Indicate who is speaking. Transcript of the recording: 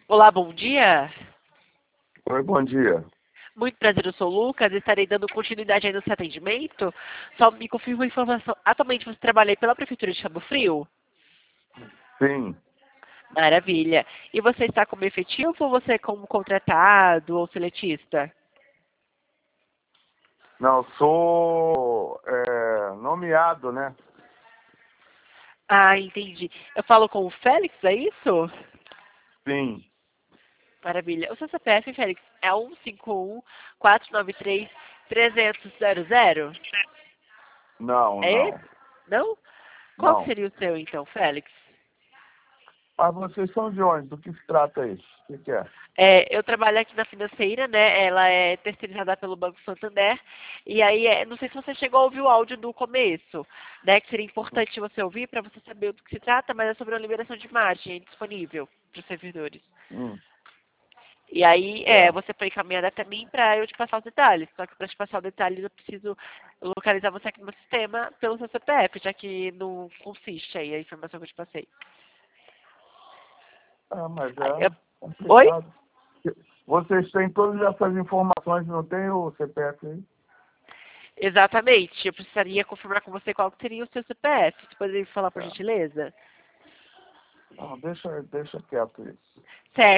Speaker 1: Olá, bom dia.
Speaker 2: Oi, bom dia.
Speaker 1: Muito prazer, eu sou o Lucas. Estarei dando continuidade aí no seu atendimento. Só me confirma a informação. Atualmente você trabalha aí pela Prefeitura de Cabo Frio?
Speaker 2: Sim.
Speaker 1: Maravilha. E você está como efetivo ou você é como contratado ou seletista?
Speaker 2: Não, sou nomeado, né?
Speaker 1: Ah, entendi. Eu falo com o Félix, é isso?
Speaker 2: Sim.
Speaker 1: Maravilha. O seu CPF, Félix, é 151-493-300.
Speaker 2: Não,
Speaker 1: É esse?
Speaker 2: não,
Speaker 1: Não? Qual que
Speaker 2: não.
Speaker 1: seria o seu, então, Félix?
Speaker 2: Mas vocês são de onde? Do que se trata isso? O que é?
Speaker 1: Eu trabalho aqui na financeira, né? Ela é terceirizada pelo Banco Santander. E aí, não sei se você chegou a ouvir o áudio do começo, né? Que seria importante você ouvir para você saber do que se trata, mas é sobre a liberação de margem disponível para os servidores.
Speaker 2: Hum,
Speaker 1: E aí,
Speaker 2: é.
Speaker 1: você foi encaminhada até mim para eu te passar os detalhes. Só que para te passar os detalhes, eu preciso localizar você aqui no sistema pelo seu CPF, já que não consiste aí a informação que eu te passei.
Speaker 2: Ah, mas
Speaker 1: Aí,
Speaker 2: é
Speaker 1: Oi?
Speaker 2: complicado. Vocês têm todas essas informações, não tem o CPF aí?
Speaker 1: Exatamente. Eu precisaria confirmar com você qual que seria o seu CPF. Você poderia falar por
Speaker 2: É.
Speaker 1: gentileza?
Speaker 2: Não, deixa quieto isso.
Speaker 1: Certo.